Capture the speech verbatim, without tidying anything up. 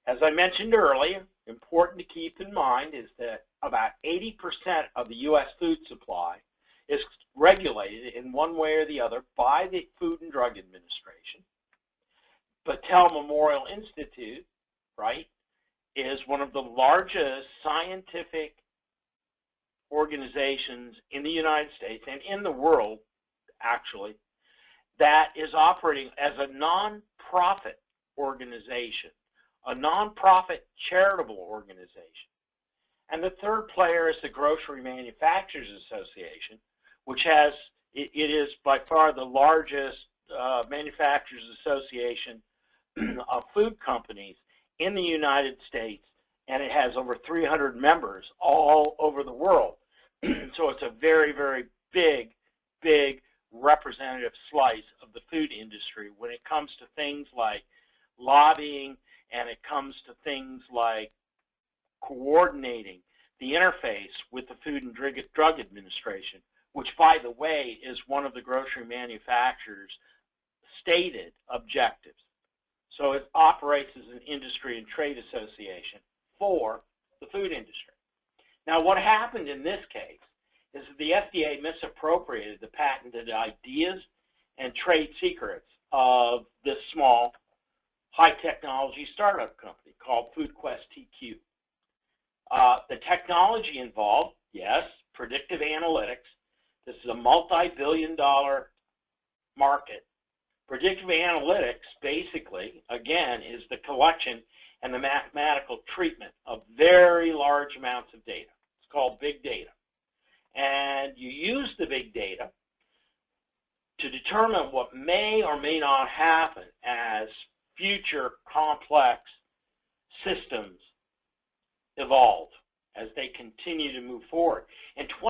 As I mentioned earlier, important to keep in mind is that about eighty percent of the U S food supply is regulated in one way or the other by the Food and Drug Administration. Battelle Memorial Institute, right, is one of the largest scientific organizations in the United States and in the world, actually, that is operating as a non-profit organization, a non-profit charitable organization. And the third player is the Grocery Manufacturers Association, which has, it, it is by far the largest uh, manufacturers association of food companies in the United States, and it has over three hundred members all over the world. So it's a very, very big, big representative slice of the food industry when it comes to things like lobbying, and it comes to things like coordinating the interface with the Food and Drug Administration, which, by the way, is one of the grocery manufacturers' stated objectives. So it operates as an industry and trade association for the food industry. Now, what happened in this case is that the F D A misappropriated the patented ideas and trade secrets of this small high-technology startup company called FoodQuest T Q. Uh, the technology involved, yes, predictive analytics. This is a multi-billion dollar market. Predictive analytics, basically, again, is the collection and the mathematical treatment of very large amounts of data. It's called big data. And you use the big data to determine what may or may not happen as future complex systems evolve, as they continue to move forward. In